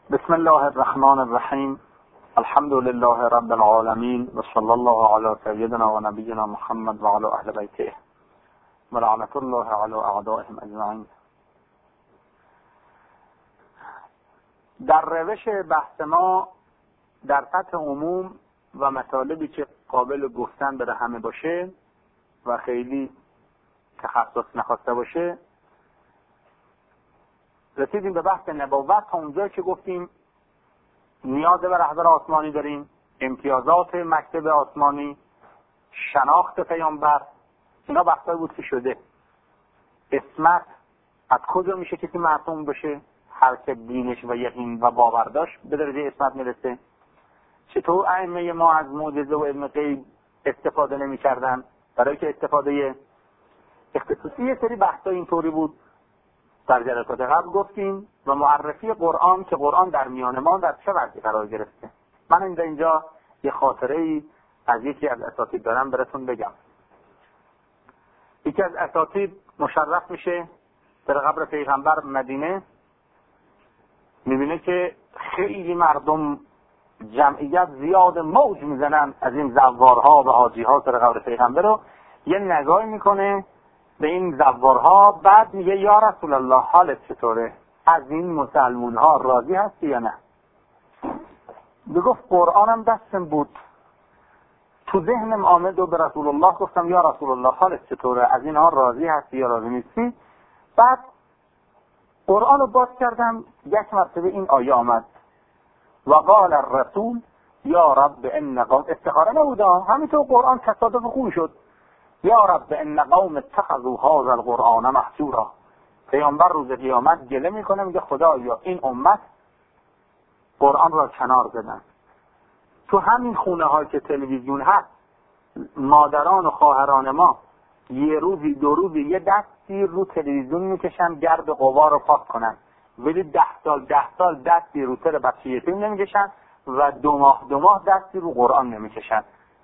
بسم الله الرحمن الرحیم. الحمد لله رب العالمین و صلی الله علی سیدنا و نبینا محمد و علی اهل بیته و لعنت الله علی اعدائهم اجمعین. در روش بحث ما در سطح عموم و مطالبی که قابل گفتن بر همه باشه و خیلی تخصص نخواسته باشه رسیدیم به بحث نبوت. تا اونجایی که گفتیم نیاز به رهبر آسمانی داریم، امتیازات مکتب آسمانی، شناخت پیامبر، اینا بحثایی بود که شده. اسمت، از کجا میشه کسی معصوم بشه؟ هر که دینش و یقین و باور داشت به درجه اسمت میرسه. چطور ائمه ما از معجزه و علم غیب استفاده نمی‌کردن؟ برای که استفاده اختصاصی یه سری بحثا اینطوری بود در جلسات قبل گفتیم و معرفی قرآن که قرآن در میان ما در چه وضعی قرار گرفته. من اینجا یه خاطره‌ای از یکی از اساتید دارم براتون بگم. یکی از اساتید مشرف میشه در قبر پیغمبر مدینه، میبینه که خیلی مردم جمعیت زیاد موج میزنن از این زوارها و حاجیها در قبر پیغمبر رو. یه نگاهی میکنه به این زوارها، بعد میگه یا رسول الله حالت چطوره؟ از این مسلمون ها راضی هستی یا نه؟ بگفت قرآنم دستم بود، تو ذهنم آمد و به رسول الله گفتم یا رسول الله حالت چطوره؟ از اینها راضی هستی یا راضی نیستی؟ بعد قرآن رو باز کردم، یک مرتبه این آیه آمد و قال الرسول یا رب ان قوم، استخاره نبوده، همینطور قرآن تصادف خوبی شد. یا رب ان قوم اتخذوا هذا القرآن محجورا. پیامبر روز قیامت گله میکنه، میگه خدایا این امت قرآن را کنار زدن. تو همین خونه هایی که تلویزیون هست مادران و خواهران ما یه روزی دو روزی یه دستی رو تلویزیون میکشن گرد غبار رو پاک کنن، ولی 10 سال دستی رو سر بچه یتیم نمیکشن و 2 ماه دستی رو قرآن نمیکشن.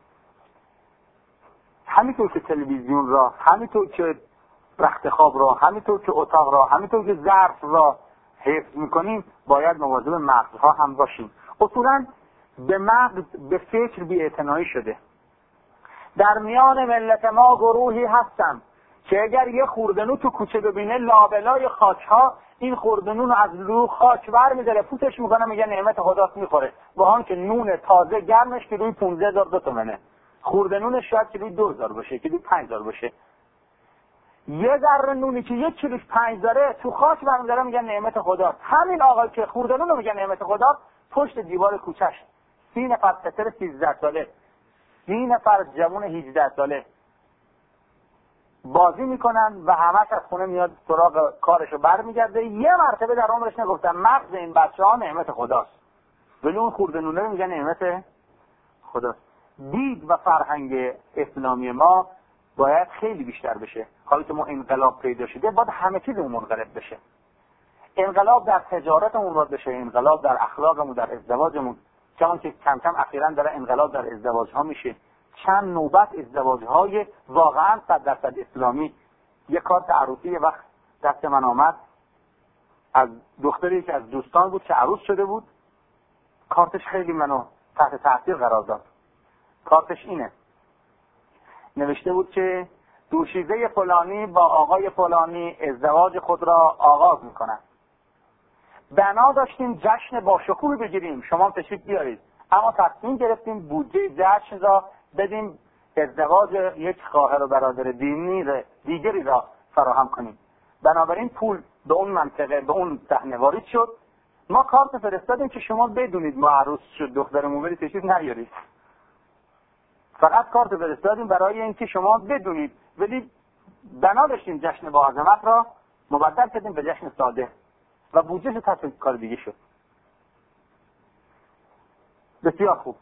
همینطور که تلویزیون را، همینطور که رخت خواب را، همینطور که اتاق را، همینطور که ظرف را حفظ میکنیم باید مواظب مغزها هم باشیم. اصولا به مغز به فکر بی‌اعتنایی شده. در میان ملت ما گروهی هستن که اگر یه خوردنو تو کوچه ببینه لابلای خاکها این خوردنو از رو خاک بر میداره پوتش میکنه، میگه نعمت خداست میخوره، با هم که نون تازه گرمش که روی 15000 تومنه، خوردنونش شاید که روی 2000 باشه، که روی 5000 باشه. یه ذره نونی که 1 کیلوش 5 داره تو خاک برمی‌داره میگن نعمت خداست. همین آقا که خوردنونو میگه نعمت خداست، پشت دیوار کوچه‌ش 30 نفر پسر 13 ساله، 30 نفر جوان 18 ساله بازی میکنن و همش از خونه میاد سراغ کارشو برمیگرده. یه مرتبه در عمرش نگفتن مغز این بچه‌ها نعمت خداست، ولی اون خوردنونه میگه نعمت خداست. دید و فرهنگ اسلامی ما باید خیلی بیشتر بشه. حالا که ما انقلاب پیدا شده باید همه چیزمون منقلب بشه. انقلاب در تجارتمون باید بشه، انقلاب در اخلاقمون، در ازدواجمون، چون که کم کم اخیراً داره انقلاب در ازدواج ها میشه. چند نوبت ازدواج های واقعاً 100% اسلامی. یک کارت عروسی یه وقت دست من آمد از دختری که از دوستان بود که عروس شده بود. کارتش خیلی منو تحت تاثیر قرار داد. کارتش اینه، نوشته بود که دوشیزه فلانی با آقای فلانی ازدواج خود را آغاز میکنند. بنا داشتیم جشن با شکوه بگیریم، شما تشریف بیارید، اما تصمیم گرفتیم بودجه جشن را بدیم ازدواج یک خواهر و برادر دیگری را فراهم کنیم. بنابراین پول به اون منطقه، به اون صحنه وارد شد. ما کارت فرستادیم که شما بدونید ما عروس شد دخترمون، ولی تشریف نیارید. فقط کارت فرستادیم برای اینکه شما بدونید، ولی بنا داشتیم جشن با عظمت را مبدل کردیم به جشن ساده و بودجهش تصمیم کار دیگه شد. بسیار خوب.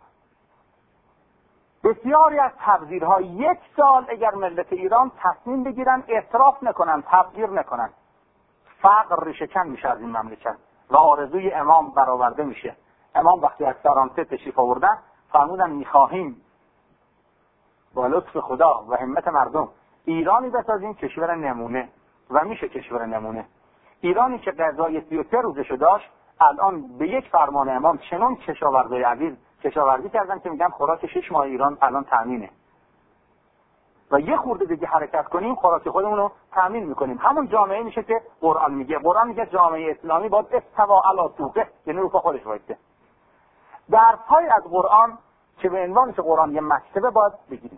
بسیاری از تبذیرها 1 سال اگر ملت ایران تصمیم بگیرن اعتراف نکنن، تبذیر نکنن، فقر ریشه‌کن میشه از این مملکت و آرزوی امام برآورده میشه. امام وقتی از فرانسه تشریف آوردن فرمودن میخواهیم با لطف خدا و همت مردم ایرانی بسازیم کشور نمونه، و میشه کشور نمونه. ایرانی که غذای 33 روزشو داشت الان به یک فرمان امام چنان کشاورزای عزیز کشاورزی کردن که میگن خوراک 6 ماه ایران الان تامینه و یه خورده دیگه حرکت کنیم خوراک خودمون رو تامین میکنیم. همون جامعه میشه که قرآن میگه جامعه اسلامی باید استوا علی سوقه، یعنی رو پا خودش وایسته. درس‌های از قرآن که به عنوان که قرآن یه مکتبه باید بگیریم.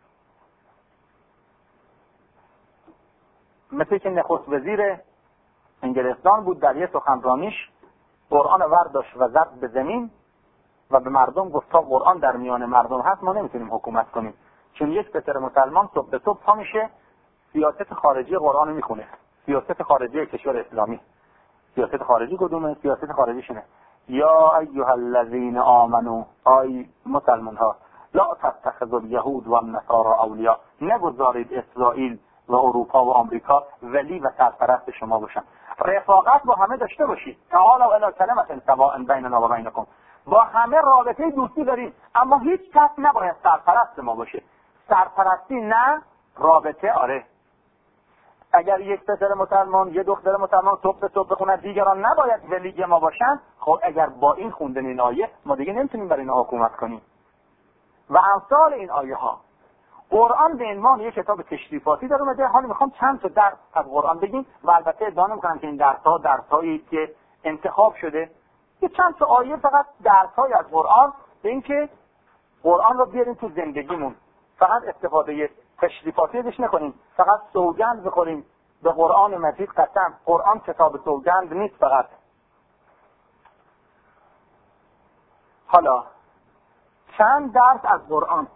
مثل که نخست وزیر انگلستان بود در یه سخنرانیش قرآن ورداشت و زد به زمین و به مردم گفت تا قرآن در میان مردم هست ما نمیتونیم حکومت کنیم، چون یک پسر مسلمان صبح به صبح پا میشه سیاست خارجی قرآن میخونه، سیاست خارجی کشور اسلامی. سیاست خارجی کدومه؟ سیاست خارجی شنه یا ایها الذین آمنو، ای مسلمان ها، لا تتخذوا الیهود و النصارى اولیاء، نگذارید اسرائیل و اروپا و آمریکا ولی و سرپرست شما باشن. رفاقت با همه داشته باشید. تعالوا الی کلمة سواء بیننا و بینکم، با همه رابطه دوستی داریم، اما هیچ کس نباید سرپرست ما باشه. سرپرستی نه، رابطه آره. اگر یک پسر مسلمان یه دختر مسلمان صبح به صبح بخونن دیگران نباید ولی ما باشن، خب اگر با این خوندن این آیه ما دیگه نمیتونیم برای اینا حکومت کنیم. و امثال این آیه ها. قرآن به عنوان یک کتاب تشریفاتی در اومده. حالا میخوام چند تا درس از قرآن بگیم و البته ادعا نمی‌کنم که این درس‌هایی که انتخاب شده، یه چند تا آیه فقط درس‌های از قرآن، به اینکه قرآن رو بیاریم تو زندگیمون، فقط استفاده تشریفاتی ازش نکنیم، فقط سوگند بخوریم به قرآن مجید قسم. قرآن کتاب سوگند نیست فقط. حالا چند درس از قرآن،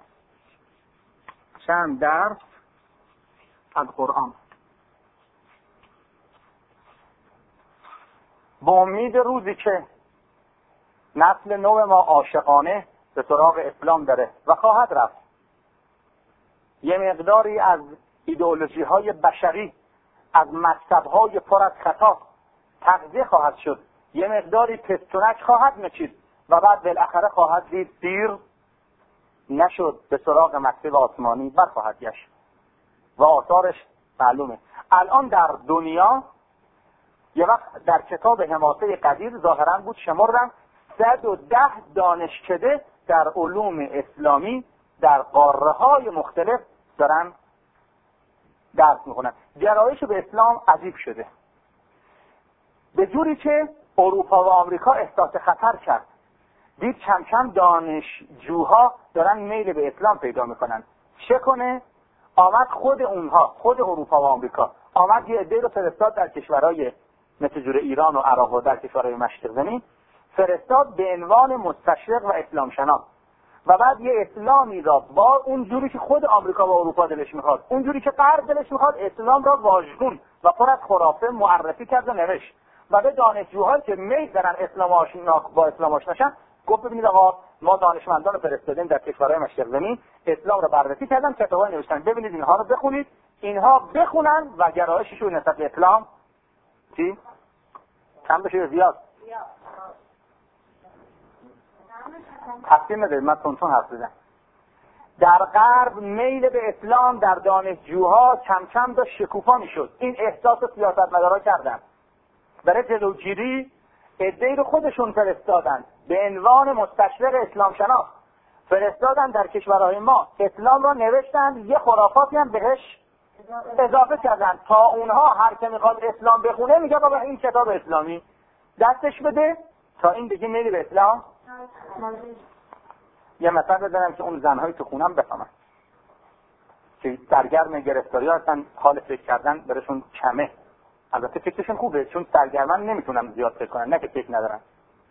چند درس از قرآن با امید روزی که نسل نو ما عاشقانه به سراغ اسلام داره و خواهد رفت. یه مقداری از ایدئولوژی های بشری، از مکتب های پر از خطا تغذیه خواهد شد، یه مقداری پستونک خواهد مچید و بعد بالاخره خواهد دید دیر نشد، به سراغ مکتب آسمانی برخواهد گشت و آثارش معلومه. الان در دنیا یه وقت در کتاب حماسه قدیر ظاهرا بود شمردن 110 دانشکده در علوم اسلامی در قاره‌های مختلف دارن درس میخونن. گرایش به اسلام عجیب شده، به جوری که اروپا و آمریکا احساس خطر کرد. دید کم کم دانشجوها دارن میل به اسلام پیدا میکنن. چه کنه؟ آمد خود اونها، خود اروپا و آمریکا آمد یه عده رو فرستاد در کشورهای مثل جور ایران و عراق و در کشورهای مشرق زمین، فرستاد به عنوان مستشرق و اسلام شناس و بعد یه اسلامی را با اون جوری که خود آمریکا و اروپا دلش میخواد، اون جوری که غرب دلش میخواد، اسلام را واژگون و پر از خرافه معرفی کرد و نوشت و به دانشجوهایی که میل دارن با اسلام آشناشن گفت ببینید آقا ما دانشمندان رو فرستادیم در کشورهای مشرق زمین، اسلام رو بررسی کردن، کتابای نوشتن، ببینید اینها رو بخونید، اینها بخونن و گرایششون نسبت به اسلام چی؟ کم بشه زیاد؟ تقسیم نده، من تونتون حرف بزنم. در غرب میل به اسلام در دانشجوها کم کم داشت شکوفا میشد. این احساس سیاستمدارا کردن. برای جلوگیری عده‌ای رو خودشون فرستادن به عنوان مستشرق اسلام شناس، فرستادن در کشورهای ما، اسلام را نوشتن، یه خرافاتی هم بهش اضافه کردن تا اونها هر که میخواد اسلام بخونه میگه بابا این کتاب اسلامی دستش بده تا این دیگه میلی به اسلام. یه مثلا بزنم که اون زنهای تو خونم بفهمن که سرگرم گرفتاری هستن، حال فکر کردن برشون کمه. البته فکرشون خوبه چون سرگرمن نمیتونم زیاد فکر کنن، نه که فکر ندارن.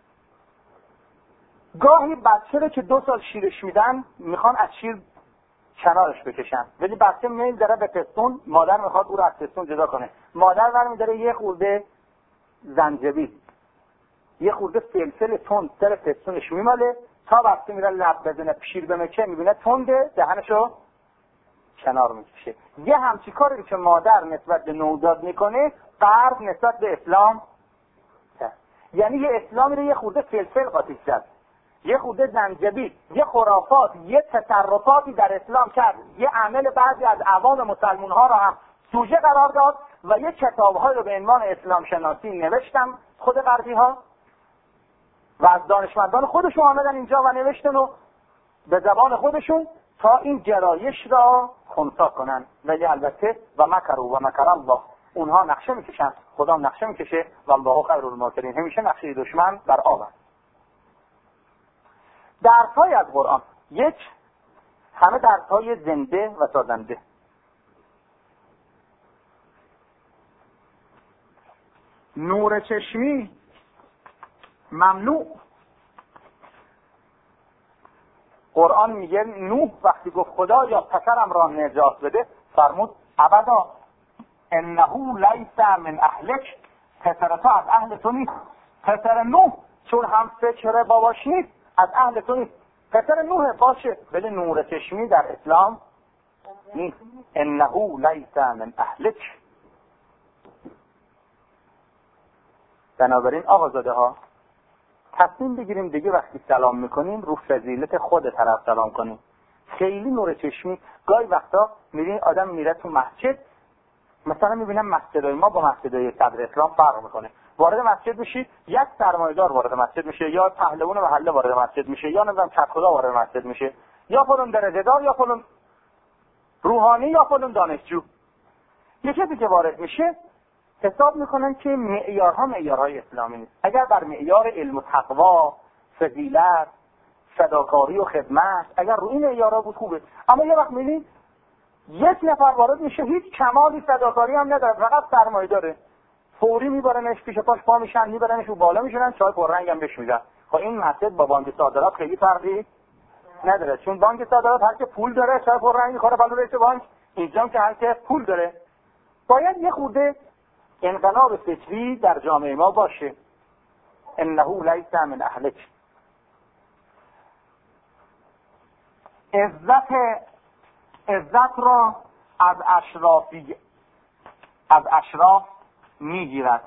گاهی بچه رو که 2 سال شیرش میدن میخوان از شیر کنارش بکشن، ولی بچه میل داره به پستون، مادر میخواد او رو از پستون جدا کنه. مادر برمی‌داره یه خورده زنجبیل، یه خورده فلفل تند سر پستونش میماله تا وقتی میره لب بزنه شیر بمکه میبینه تنده، دهنشو کنار میکشه. یه همچی کاری که مادر نسبت به نوزاد میکنه غرب نسبت به اسلام کرد. یعنی یه اسلامی رو یه خورده فلفل قاطی کرد، یه خورده زنجبیل، یه خرافات، یه تصرفاتی در اسلام کرد، یه عمل بعضی از عوام مسلمان ها رو هم سوژه قرار داد و یه کتاب‌های رو به عنوان اسلام شناسی نوشتم خود غربی ها و از دانشمندان خودشون آمدن اینجا و نوشتن و به زبان خودشون تا این گرایش را خنثی کنن. ولی البته و مکروا و مکر الله، اونها نقشه میکشن، خدا نقشه میکشه و الله خیر الماکرین، همیشه نقشه دشمن بر آب است. درس‌های از قرآن، یک، همه درس‌های زنده و سازنده. نور چشمی ممنوع. قرآن میگه نوح وقتی گفت خدا یا پسرم را نجات بده فرمود ابدا انه لیس من اهلک، پسر تو از اهل تو نیست. پسر نوح چون هم فکر باباش نیست از اهل تو نیست. پسر نوح باشه ولی نور چشمی در اسلام نیست. انه لیس من اهلک. بنابراین آقازاده ها تصمیم بگیریم دیگه وقتی سلام میکنیم رو فضیلت خود طرف سلام کنیم. خیلی نور چشمی گاهی وقتا میرین آدم میره تو مسجد، مثلا میبینم مسجدای ما با مسجدای صدر اسلام فرق میکنه. وارد مسجد میشی یک سرمایه‌دار وارد مسجد میشه، یا پهلوان محله وارد مسجد میشه، یا نمیدونم کدخدا وارد مسجد میشه، یا فلان درجه‌دار، یا فلان روحانی، یا فلان دانشجو. یه کسی که وارد میشه حساب میکنن که معیارها معیارهای اسلامی نیست. اگر بر معیار علم و تقوا، فضیلت، فداکاری و خدمت، اگر روی این معیارها بود خوبه. اما یه وقت میبینید یک نفر وارد میشه هیچ کمالی فداکاری هم نداره، فقط سرمایه داره، فوری میبرنش پیش پاش پا میشن، میبرنش رو بالا میشونن، چای پررنگ هم بهش میدن. خب این مسجد با بانک صادرات خیلی فرقی نداره، چون بانک صادرات هر که پول داره چای پررنگ میخوره بالا رئیس بانک، اینجا که هر که پول داره. باید یه خورده انقلاب فکری در جامعه ما باشه. انه لیس من اهلک. عزت را از اشراف میگیرد.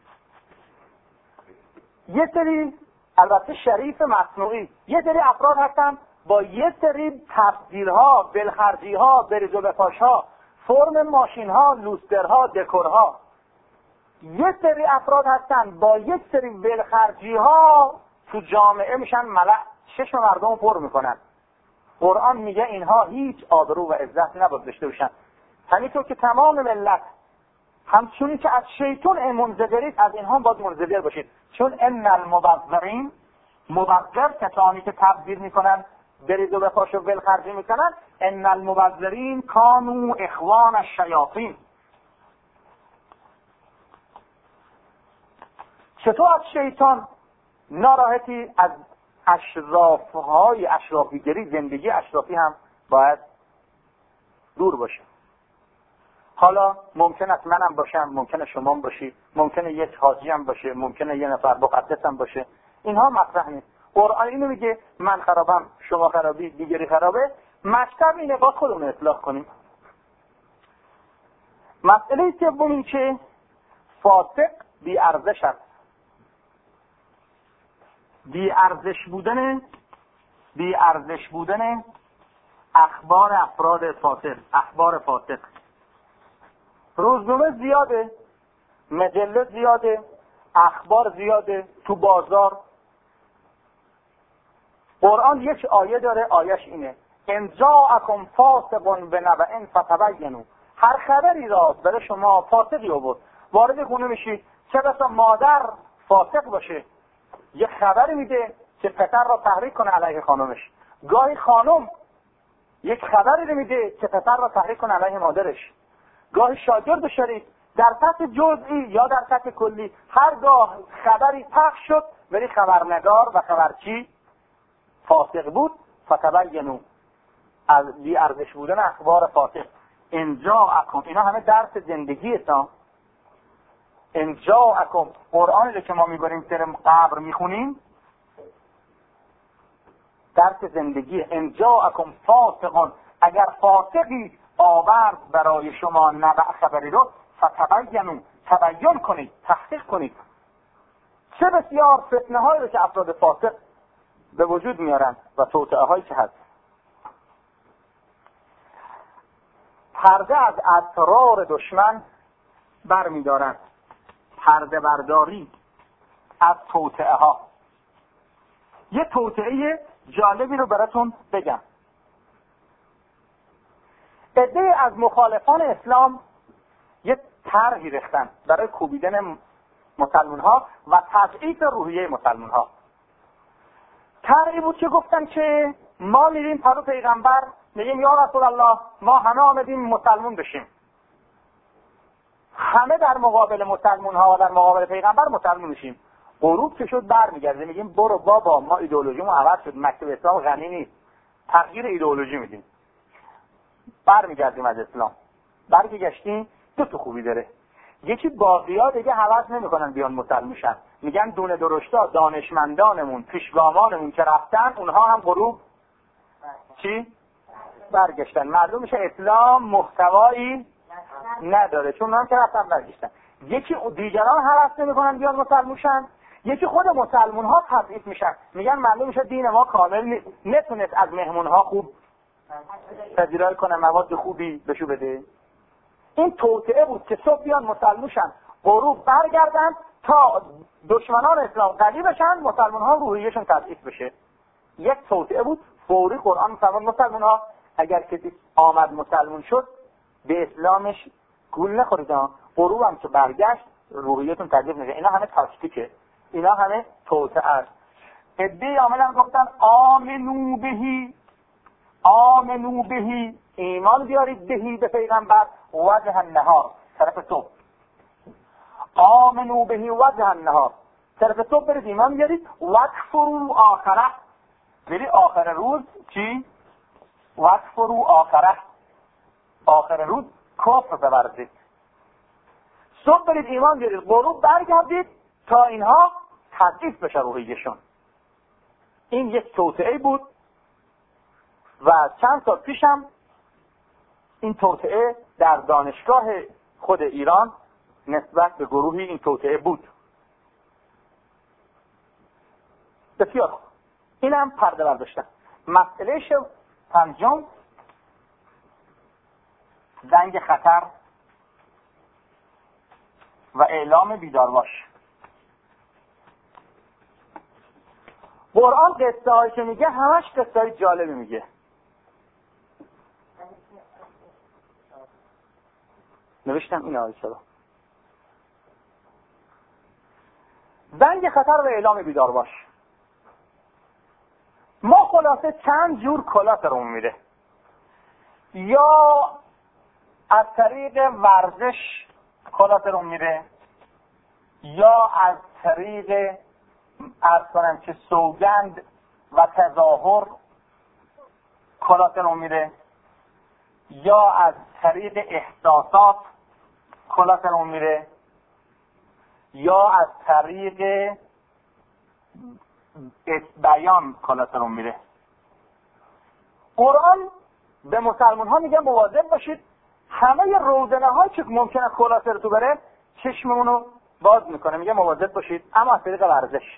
یه سری البته شریف مصنوعی، یه سری افراد هستن با یه سری تبدیل‌ها، بلخرجی‌ها، بریز و بپاش‌ها، فرم ماشین‌ها، لوسترها، دکورها. یه سری افراد هستن با یک سری ولخرجی‌ها تو جامعه میشن ملأ، چشم مردم پر میکنن. قرآن میگه اینها هیچ آبرو و عزت نباید داشته باشن. همینطور که تمام ملت همچونی که از شیطان منزجرید از اینها باید منزجر باشید. چون ان المبذرین، مبذر کسانی که تبذیر میکنن، بریز و بپاش و ولخرجی میکنن، ان المبذرین کانوا اخوان الشیاطین. چطور از شیطان ناراحتی؟ از اشرافهای اشرافیگری، زندگی اشرافی هم باید دور باشه. حالا ممکن است منم باشم، ممکنه شما باشی، ممکنه یک حاجی هم باشه، ممکنه یه نفر مقدس هم باشه، اینها مطرح نیست. قرآن اینو میگه من خرابم، شما خرابی، دیگری خرابه. مکتب اینه با خودمون اصلاح کنیم. مسئله سوم این که فاسق بی ارزش است. بی ارزش بودن اخبار افراد فاسق، اخبار فاسق. روزنامه زیاده، مجله زیاده، اخبار زیاده تو بازار. قرآن یک آیه داره، آیش اینه ان جاءکم فاسق بنبأ فتبینوا. هر خبری را برای شما فاسقی آورد، وارد خونه میشی، چه بسا مادر فاسق باشه یه خبری میده که پسر را تحریک کنه علیه خانمش. گاهی خانم یک خبری رو میده که پسر را تحریک کنه علیه مادرش. گاهی شاگرد شریف در سطح جزئی یا در سطح کلی هرگاه خبری پخش شد ولی خبرنگار و خبرچی فاسق بود، فتبینوا، از بی ارزش بودن اخبار فاسق. اینجا اکم، اینا همه درس زندگی است. اینجا اکم، قرآنی رو که ما میبریم سر قبر میخونیم درس زندگی. اینجا اکم فاسقون، اگر فاسقی آورد برای شما نبع خبری رو فتبینوا، تبیین کنید، تحقیق کنید. چه بسیار فتنه هایی رو که افراد فاسق به وجود میارن و توطئه هایی که هست. پرده از اسرار دشمن برمیدارن، پرده برداری از توطئه ها. یه توطئه جالبی رو براتون بگم. عده‌ای از مخالفان اسلام یه طرحی ریختن برای کوبیدن مسلمان ها و تضعیف روحیه مسلمان ها. طرحی بود که گفتن که ما میریم پرو پیغمبر میگیم یا رسول الله ما همه آمدیم مسلمان بشیم، همه در مقابل مسلمان ها و در مقابل پیغمبر مسلمان بشیم. غروب که شد برمیگردیم میگیم برو بابا ما ایدئولوژیمون عوض شد، مکتب اسلام غنی نیست، تغییر ایدئولوژی میدیم. برمیگردیم از اسلام. برگشتیم دو تا خوبی داره. یکی باقی‌ها دیگه هوس نمی‌کنن بیان مسلمان شن، میگن دونه درشتا دانشمندانمون پیشگامانمون که رفتن اونها هم غروب چی؟ برگشتن. معلوم میشه اسلام محتوایی نداره چون هم که رفتن برگشتن. یکی دیگران هوس نمی‌کنن بیان مسلمان شن، یکی خود مسلمان ها تضعیف میشن، میگن معلوم میشه دین ما کامل نتونست از مهمون ها خوب پذیرایی کنه، مواد خوبی بهشون بده. این توطئه بود که صبح بیان مسلمان شن غروب برگردن تا دشمنان اسلام قوی بشن، مسلمان ها روحیه‌شون تضعیف بشه. یک توطئه بود. فوری قرآن فرمود مسلمان ها اگر کسی آمد مسلمان شد به اسلامش گول نخورید، غروب هم که برگشت روحیه‌تون تضعیف نشه. اینا همه تاکتیکه، اینا همه توطئه است. عده‌ای عاملا گفتن آمنو بهی ایمان بیارید بهی به پیغمبر وجه النهار طرف صبح. آمنو بهی وجه النهار طرف صبح برید ایمان بیارید. وکفروا آخره بری آخر روز چی؟ وکفروا آخر روز کفر بورزید. صبح برید ایمان بیارید غروب برگردید تا اینها تضعیف بشه روحیه‌شون. این یک توطئه بود و چند سال پیشم این توطئه در دانشگاه خود ایران نسبت به گروهی این توطئه بود. بسیار خوب، اینم پرده برداشتن. مسئله پنجم زنگ خطر و اعلام بیدارباش. قرآن قصه هایی که میگه همش قصه های جالبی میگه. نوشتم این آیه چرا زنگ خطر و اعلام بیدارباش. ما خلاصه چند جور کلا سرمون میره. یا از طریق ورزش کلا سرمون میره، یا از طریق عرض کنم که سوگند و تظاهر کلا سرمون میره، یا از طریق احساسات کلا سرمون میره، یا از طریق بیان کلا سرمون میره. قرآن به مسلمان ها میگه مواظب باشید، همه روزنه هایی که ممکنه کلا سرتون بره چشممونو باز میکنه، میگه مواظب باشید. اما از طریق ورزش.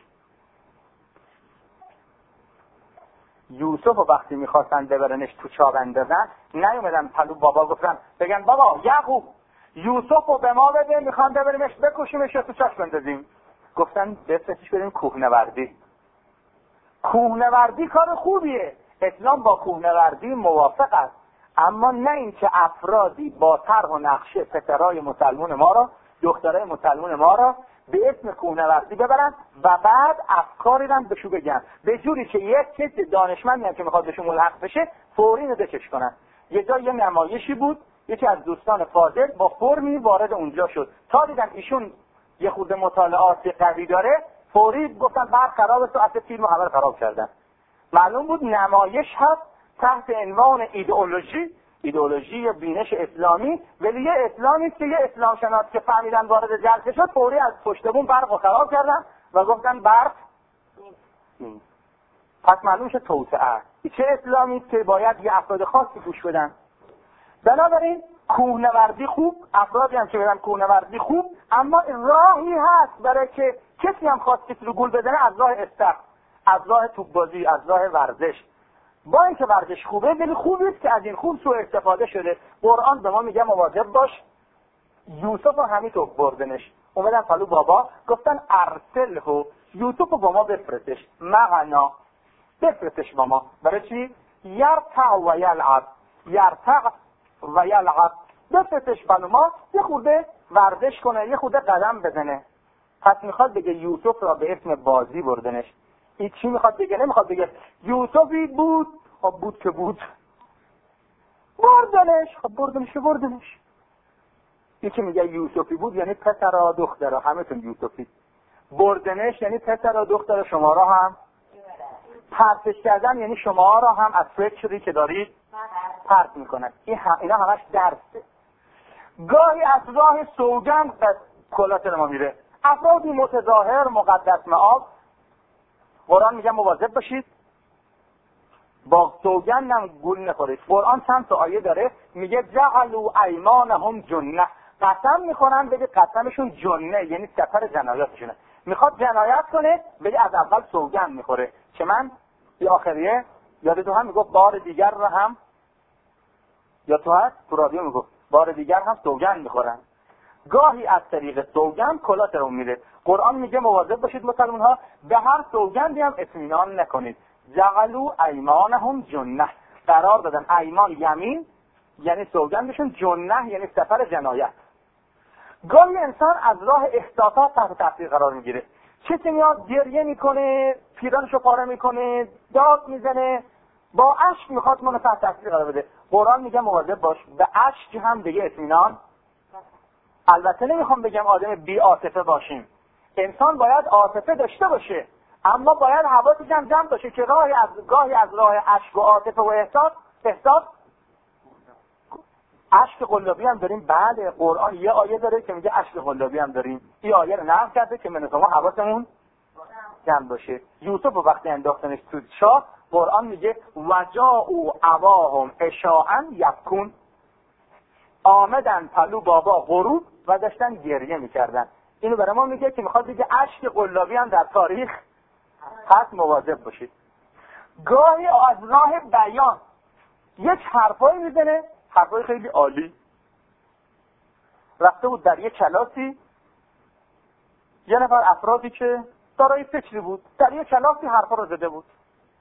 یوسف وقتی میخواستن ببرنش تو چاه بندازن نیومدن پلو بابا گفتن بگن بابا یعقوب یوسف رو به ما بده میخوان ببریمش بکشیمش یا تو چاه بندازیم. گفتن بفرستش بریم کوهنوردی. کوهنوردی کار خوبیه، اسلام با کوهنوردی موافق است، اما نه اینکه افرادی با طرح و نقشه پسرای مسلمان ما را دخترای مسلمان ما را به اسم کوهنوردی ببرن و بعد افکاری رو بهشون بگن به جوری که یک کسی دانشمندی هم که میخواد بهشون ملحق بشه فوری اینو دکش کنن. یه جا یه نمایشی بود، یکی از دوستان فاضل با فرمی وارد اونجا شد، تا دیدن ایشون یه خورده مطالعات قوی داره فوری گفتن بعد خراب است و اصلا فیلمو همه رو خراب کردن. معلوم بود نمایش هست تحت عنوان ایدئولوژی یا بینش اسلامی، ولی یه اسلامی است که یه اسلام شناس که فهمیدن وارد جلسه شد فوری از پشت بوم برق خراب کردن و گفتن برق. پس معلوم شد توسعه چه اسلامی است که باید یه افراد خاصی گوش بدن. بنابراین کوهنوردی خوب، افرادی هم که بدن کوهنوردی خوب، اما راهی هست برای که کسی هم خواست کسی رو گول بزنه از راه استخر، از راه توپ بازی، از راه ورزش. با اینکه ورزش خوبه ولی خوبی است که از این خوب سوء استفاده شده. قرآن به ما میگه مواظب باش. یوسف هم همینطور بردنش اومدن پلو بابا گفتن ارسله، یوسف با ما بفرستش، معنا بفرستش با ما. برای چی؟ یرتع و یلعب، یرتع و یلعب، بفرستش پلو ما یه خورده ورزش کنه، یه خورده قدم بزنه. پس میخواد بگه یوسف را به اسم بازی بردنش. این چی میخواد بگه؟ نمیخواد بگه یوسفی بود، خب بود که بود، بردنش، خب بردنش. یکی میگه یوسفی بود یعنی پسرا دخترا همتون یوسفی، بردنش یعنی پسرا دخترا شما را هم پرتش کردن، یعنی شما را هم از فکری که دارید پرت میکنن. اینا همش درسه. گاهی از راه سوگند به کلات ما میره. افرادی متظاهر مقدس معاب، قرآن میگه مواظب باشید با سوگندم گول نخورید. قرآن چند تا آیه داره میگه جعلوا ایمانهم جنه، قسم میکنن بگه قسمشون جنه یعنی سفر جنایاتشونه. میخواد جنایت کنه بگه از اول سوگند میخوره که من این آخریه یادتون هم میگفت بار دیگر رو هم، یا تو رادیو میگفت بار دیگر هم سوگند میخورن. گاهی از طریق سوگند کلات رو میره. قرآن میگه مواظب باشید مسلمان ها به هر سوگندی هم اطمینان نکنید. جعلوا ایمانهم جنه، قرار دادن ایمان یمین یعنی سوگندشون، جنه یعنی سفر جنایت. گاهی انسان از راه احساسات تحت تاثیر قرار میگیره. کسی میاد گریه میکنه، پیرانشو پاره میکنه، داد میزنه، با اشک میخواد منو تحت تاثیر قرار بده. قرآن میگه مواظب باش به اشک هم دیگه اطمینان. البته نمیخوام بگم آدم بی عاطفه باشیم، انسان باید عاطفه داشته باشه، اما باید حواسش هم جمع باشه که گاهی از راه اشک و عاطفه و احساس اشک قلابی هم داریم. بله قرآن یه آیه داره که میگه اشک قلابی هم داریم. این آیه رو نقل کرده که من شما حواسمون جمع باشه. یوسف وقتی انداختنش تو چاه، قرآن میگه وجاءوا اباهم عشاء یبکون، آمدن پلو بابا غروب و داشتن گریه میکردن. اینو برای ما میگه که میخواد بگه اشک قلابی هم در تاریخ هست، مواظب باشید. گاهی از راه بیان یک حرفایی میزنه، حرفای خیلی عالی. رفته بود در یک کلاسی، یه نفر افرادی که دارای فکری بود در یک کلاسی حرفا رو زده بود.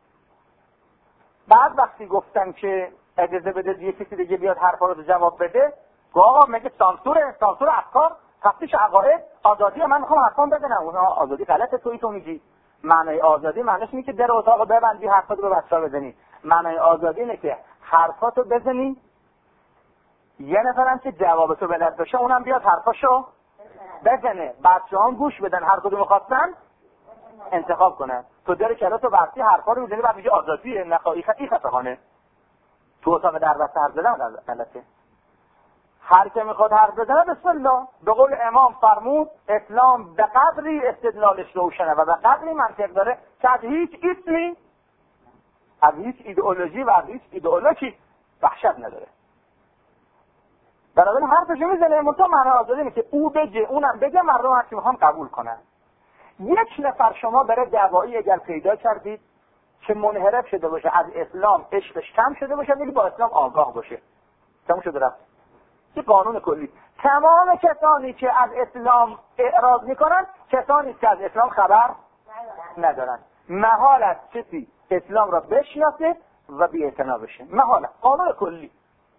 بعد وقتی گفتن که اجازه بده یه کسی دیگه بیاد حرفا رو جواب بده، گفت آقا مگه سانسور افکار، تفتیش عقاید، آزادی، من میخوام حرفام بزنم. اونا آزادی غلطه، تو میگی. معنی آزادی معنیش اینه که در اتاق ببندی حرفاتو به بچه‌ها بزنی. معنی آزادی اینه که حرفاتو بزنی، یه نفرم که جوابتو بلد باشه اونم بیاد حرفاشو بزنه، بچه‌ها گوش بدن، هر کدوم خواستن انتخاب کنن. تو در کلاسو وقتی حرفا رو میزنی بعد میگه آزادیه، نخواهی خطاانه. تو اتاق دربست حرف زدن غلطه. هر که میخواد حرف بزنه بسم الله. به قول امام فرمود اسلام به قدری استدلالش روشنه و به قدری منطق داره که از هیچ اسمی، از هیچ ایدئولوژی و از هیچ ایدئولوژی وحشت نداره. بنابراین حرفشو میزنه، منتها معنی آزادی اینه که او بگه اونم بگه، مردم هر کی میخوان قبول کنن. یک نفر شما برای دعوایی اگر پیدا کردید که منحرف شده باشه از اسلام، عشقش کم شده باشه، ولی با اسلام آگاه باشه، تموم شده رفت. این قانون کلی. تمام کسانی که از اسلام اعراض میکنن کسانی که از اسلام خبر ندارن. محال است کسی اسلام را بشناسه و بی‌اعتنا بشه، محال است. قانون کلی.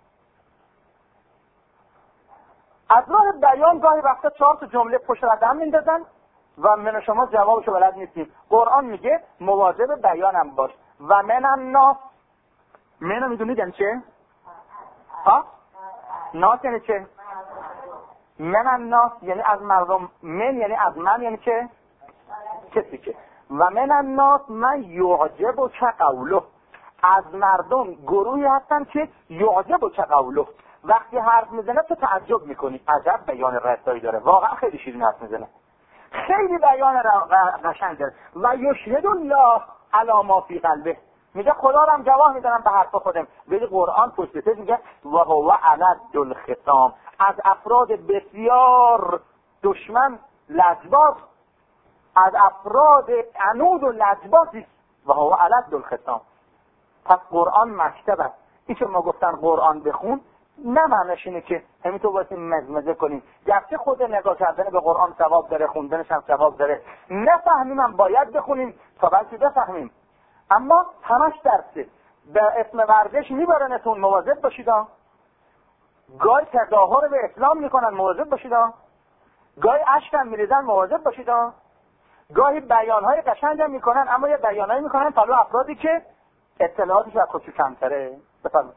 از راه بیان گاهی وقتا 4 تا جمله پشت هم میندازن و من شما جوابشو بلد نیستیم. قرآن میگه مواظب بیانم باش. و من الناس، منو میدونید یعنی چه؟ ها؟ ناس یعنی چه؟ من الناس یعنی از مردم، من یعنی از من، یعنی چه؟ کسی که. و من الناس من یعجب و چه قوله، از مردم گروهی هستن که یعجب و چه قوله، وقتی حرف میزنه تو تعجب میکنی عجب بیان رسایی داره، واقعا خیلی شیرین حرف میزنه، خیلی بیان قشنگ داره. و یشهد الله علی ما فی قلبه، میگه خدا رو هم گواه میدارم به حرف خودم. ولی قرآن پشتش میگه و هو علد الخصام، از افراد بسیار دشمن لجباز، از افراد عنود و لجبازی، و هو علد الخصام. پس قرآن مکتب است. این که ما گفتن قرآن بخون نه معنیش اینه که همینطور باید مزمزه کنیم. گرچه خود نگاه کردن به قرآن ثواب داره، خوندنش هم ثواب داره، نفهمیم هم باید بخونیم تا بلکه بفهمیم، اما همش درسه. به اسم ورزش میبرنتون، مواظب باشید. گاهی تظاهر به اسلام میکنن، مواظب باشید. گاهی اشک هم میریزن، مواظب باشید. گاهی بیانهای قشنگ هم میکنن، اما یه بیانهایی میکنن پلو افرادی که اطلاعاتش از خودشون کمتره. بفرمایید.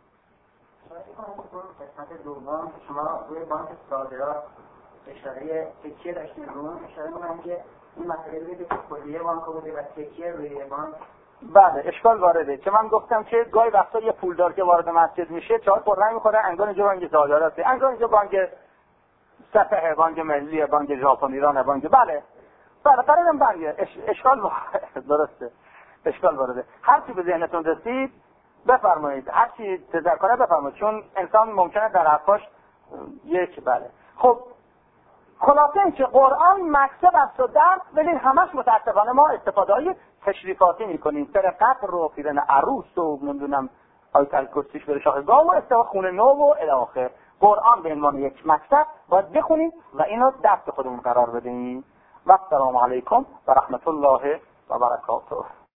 قسمت دوم شما روی بانک صادرات اشاره تکیه داشتین، رو اشاره می‌کنم که این مسئله روی کلیه بانک بوده و تکیه روی بانک. بله اشکال وارده که من گفتم که گاهی وقتا یه پولدار که وارد مسجد میشه چهار قرآن میخوره، انگار اینجا بانک صادرات، انگار اینجا بانک سپه، بانک ملی، بانک ژاپن، ایران، بانک بله قرارم بانک. اشکال درسته، اشکال وارده. هر چی به ذهنتون رسید بفرمایید، هر چی تذکر بفرمایید، چون انسان ممکنه در حرفاش یک بله. خب خلاصه این که قرآن مکتب است و درس، ولی همش متاسفانه ما استفاده‌های تشریفاتی میکنیم، سر قبر و پیرن عروس و نمیدونم آیت الکرسیش بره شاخ گاو و استوا خونه نو و الی آخر. قرآن به عنوان یک مکتب باید بخونیم و اینو دست خودمون قرار بدیم. و السلام علیکم و رحمت الله و برکاته.